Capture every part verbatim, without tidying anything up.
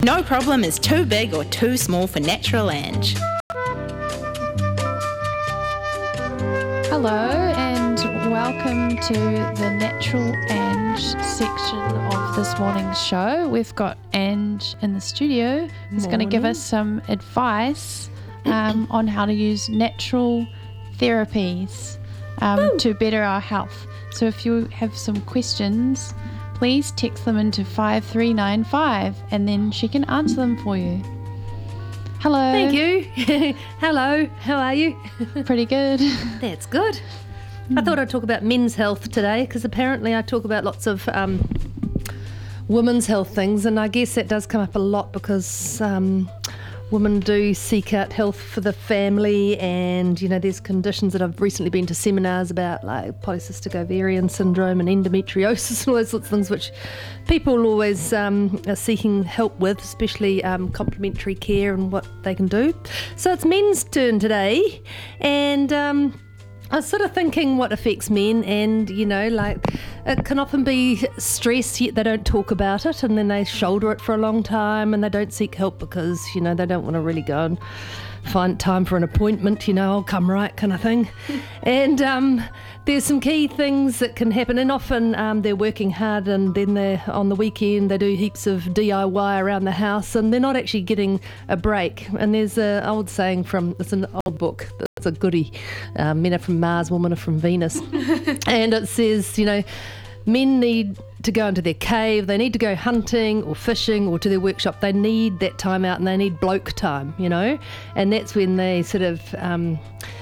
No problem is too big or too small for Natural Ange. Hello and welcome to the Natural Ange section of this morning's show. We've got Ange in the studio who's going to give us some advice um, on how to use natural therapies um, to better our health. So if you have some questions, please text them into five three nine five and then she can answer them for you. Hello. Thank you. Hello. How are you? Pretty good. That's good. Mm. I thought I'd talk about men's health today because apparently I talk about lots of um, women's health things, and I guess that does come up a lot because um, women do seek out health for the family, and you know there's conditions that I've recently been to seminars about, like polycystic ovarian syndrome and endometriosis and all those sorts of things which people always um, are seeking help with, especially um, complementary care and what they can do. So it's men's turn today, and um, I was sort of thinking what affects men, and you know like it can often be stress, yet they don't talk about it, and then they shoulder it for a long time and they don't seek help because you know they don't want to really go and find time for an appointment, you know, I'll come right kind of thing. And um, there's some key things that can happen, and often um, they're working hard and then they're on the weekend they do heaps of D I Y around the house and they're not actually getting a break. And there's an old saying from, it's an old book, it's a goodie, um, men are from Mars, women are from Venus. And it says, you know, men need to go into their cave, they need to go hunting or fishing or to their workshop. They need that time out and they need bloke time, you know, and that's when they sort of um,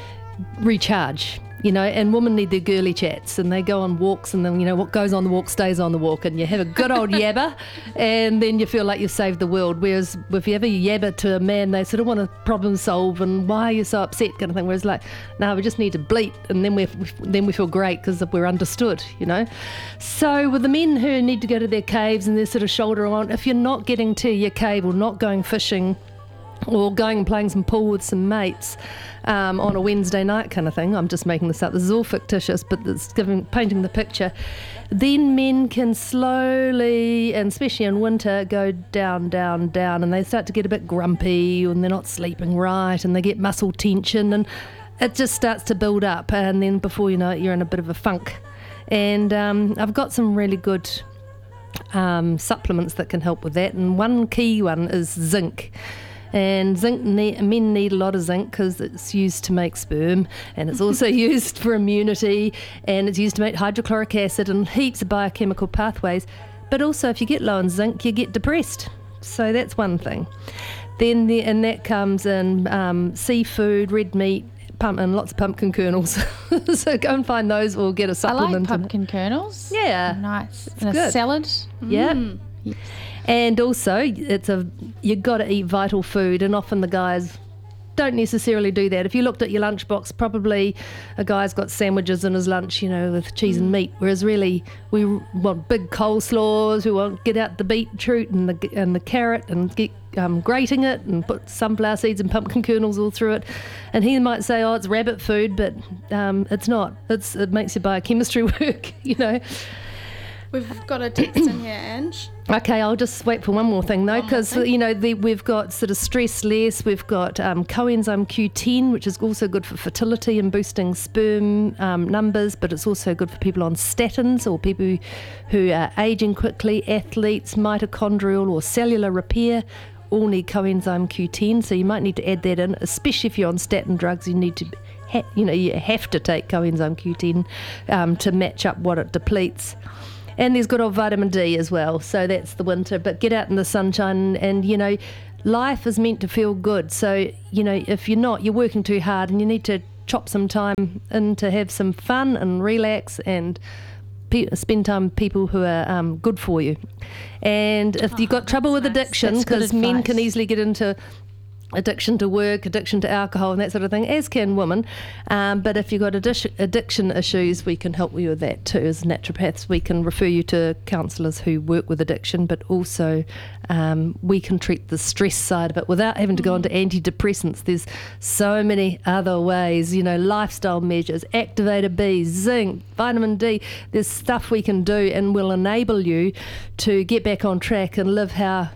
recharge, you know, and women need their girly chats and they go on walks, and then, you know, what goes on the walk stays on the walk, and you have a good old yabba and then you feel like you've saved the world. Whereas if you ever yabba to a man, they sort of want to problem solve and why are you so upset kind of thing, whereas like, no, we just need to bleat and then we then we feel great because we're understood, you know. So with the men who need to go to their caves and they're sort of shoulder on, if you're not getting to your cave or not going fishing or going and playing some pool with some mates um, on a Wednesday night kind of thing, I'm just making this up, this is all fictitious, but it's giving, painting the picture, then men can slowly, and especially in winter, go down, down, down, and they start to get a bit grumpy and they're not sleeping right and they get muscle tension and it just starts to build up, and then before you know it, you're in a bit of a funk. And um, I've got some really good um, supplements that can help with that, and one key one is zinc. And zinc, ne- men need a lot of zinc because it's used to make sperm, and it's also used for immunity, and it's used to make hydrochloric acid and heaps of biochemical pathways. But also if you get low in zinc, you get depressed. So that's one thing. Then the, and that comes in um, seafood, red meat, pump, and lots of pumpkin kernels. So go and find those or get a supplement. I like pumpkin kernels. Yeah. Nice. It's and a good. salad. Yeah. Mm. Yes. And also, it's a you've got to eat vital food, and often the guys don't necessarily do that. If you looked at your lunchbox, probably a guy's got sandwiches in his lunch, you know, with cheese and meat, whereas really we want big coleslaws, we want get out the beetroot and the and the carrot and get um, grating it and put sunflower seeds and pumpkin kernels all through it. And he might say, oh, it's rabbit food, but um, it's not. It's It makes your biochemistry work, you know. We've got a text in here, Ange. Okay, I'll just wait for one more thing though, because you know the, we've got sort of stress less. We've got um, coenzyme Q ten, which is also good for fertility and boosting sperm um, numbers, but it's also good for people on statins or people who, who are aging quickly, athletes, mitochondrial or cellular repair. All need coenzyme Q ten, so you might need to add that in, especially if you're on statin drugs. You need to, ha- you know, you have to take coenzyme Q ten um, to match up what it depletes. And there's good old vitamin D as well, so that's the winter. But get out in the sunshine, and, you know, life is meant to feel good. So, you know, if you're not, you're working too hard and you need to chop some time in to have some fun and relax and pe- spend time with people who are um, good for you. And if oh, you've got trouble with nice. addiction, because men can easily get into addiction to work, addiction to alcohol and that sort of thing, as can women. Um, but if you've got addiction, addiction issues, we can help you with that too. As naturopaths, we can refer you to counsellors who work with addiction, but also um, we can treat the stress side of it without having to go into antidepressants. There's so many other ways, you know, lifestyle measures, activator B, zinc, vitamin D. There's stuff we can do and will enable you to get back on track and live how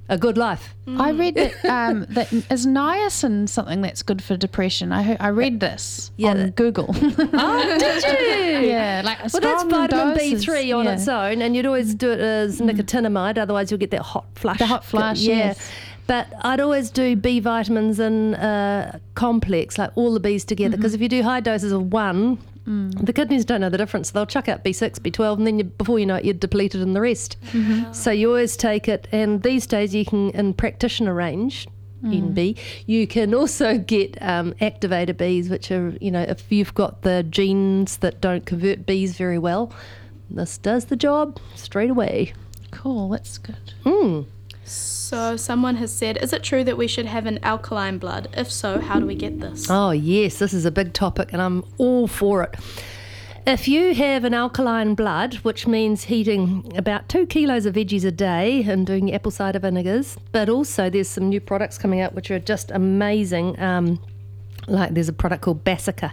a good life. I read that um, that is niacin something that's good for depression. I heard, I read this Yeah, on that- Google. Oh, did you? Yeah, like Well, that's strong vitamin B doses. three on Yeah. its own, and you'd always do it as nicotinamide, otherwise you'll get that hot flush. The hot flush, yeah. yes. But I'd always do B vitamins in uh, complex, like all the Bs together, because if you do high doses of one, the kidneys don't know the difference. They'll chuck out B six, B twelve, and then you, before you know it, you're depleted in the rest. So you always take it, and these days you can, in practitioner range, N B, you can also get um, activator Bs, which are, you know, if you've got the genes that don't convert Bs very well, this does the job straight away. Cool, that's good. Mm. So someone has said, is it true that we should have an alkaline blood? If so, how do we get this? Oh, yes, this is a big topic, and I'm all for it. If you have an alkaline blood, which means eating about two kilos of veggies a day and doing apple cider vinegars, but also there's some new products coming out which are just amazing. Um, like there's a product called Bassica.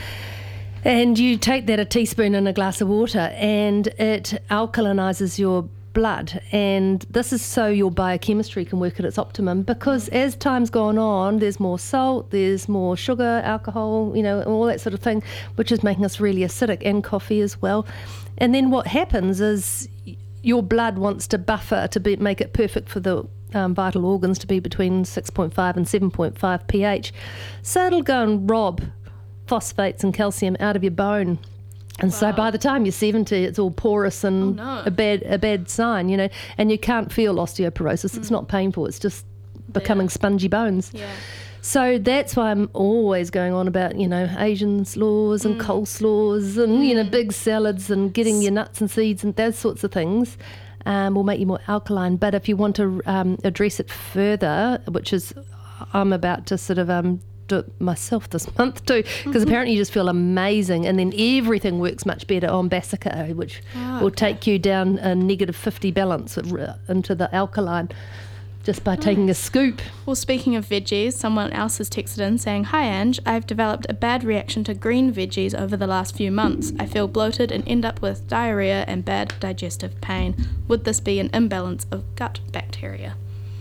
And you take that a teaspoon in a glass of water, and it alkalinizes your blood, and this is so your biochemistry can work at its optimum, because as time's gone on, there's more salt, there's more sugar, alcohol, you know, all that sort of thing, which is making us really acidic, and coffee as well. And then what happens is your blood wants to buffer to be, make it perfect for the um, vital organs to be between six point five and seven point five pH, so it'll go and rob phosphates and calcium out of your bone. And wow. So by the time you're seventy, it's all porous and oh, no. a bad a bad sign, you know, and you can't feel osteoporosis. Mm. It's not painful. It's just becoming yeah. spongy bones. Yeah. So that's why I'm always going on about, you know, Asian slaws and mm. coleslaws and, mm. you know, big salads and getting your nuts and seeds and those sorts of things um, will make you more alkaline. But if you want to um, address it further, which is I'm about to sort of um, do it myself this month too, because mm-hmm. apparently you just feel amazing, and then everything works much better on Bassica, which oh, will okay. take you down a negative fifty balance into the alkaline just by nice. taking a scoop. Well, speaking of veggies, someone else has texted in saying, "Hi Ange, I've developed a bad reaction to green veggies over the last few months. I feel bloated and end up with diarrhea and bad digestive pain. Would this be an imbalance of gut bacteria?"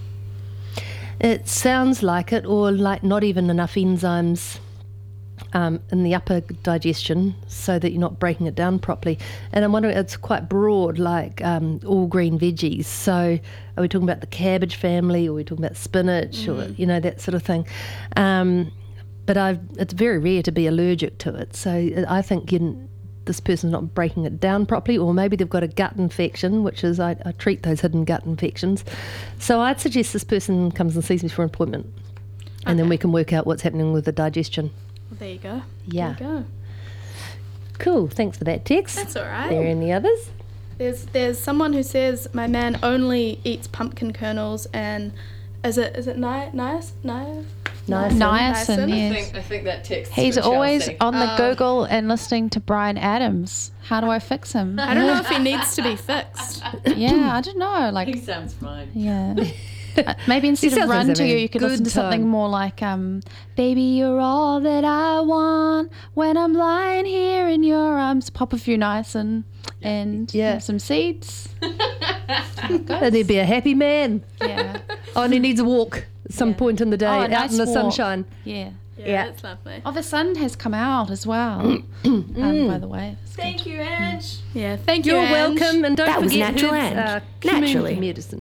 It sounds like it, or like not even enough enzymes um, in the upper digestion so that you're not breaking it down properly. And I'm wondering, it's quite broad, like um, all green veggies. So are we talking about the cabbage family, or are we talking about spinach, mm. or, you know, that sort of thing? Um, but I've, it's very rare to be allergic to it. So I think you this person's not breaking it down properly, or maybe they've got a gut infection, which is I, I treat those hidden gut infections. So I'd suggest this person comes and sees me for an appointment, and okay. then we can work out what's happening with the digestion. Well, there you go. Yeah. There you go. Cool. Thanks for that, Tex. That's all right. Are there any others? There's there's someone who says my man only eats pumpkin kernels and is it is it ni- nice nice niacin? Niacin, yes. I think, I think that text. He's always Chelsea. on the Oh. Google and listening to Brian Adams. How do I fix him? I don't know if he needs to be fixed. Yeah, I don't know. He Like, sounds fine. yeah. Uh, maybe instead sounds of like run he's to you, having a you could good listen to something time. more like, um, "Baby, you're all that I want when I'm lying here in your arms." Pop a few niacin and Yeah. have some seeds. And there'd be a happy man. Yeah, Oh, and he needs a walk at some Yeah. point in the day, Oh, a out nice in the walk. sunshine. yeah. Yeah, Yeah. that's lovely. Oh, the sun has come out as well. um, by the way, It's good. Thank you, Ange. Yeah, thank you. You're Ange. welcome, and don't That was forget Natural Herb's, Ange. uh, community Naturally. medicine.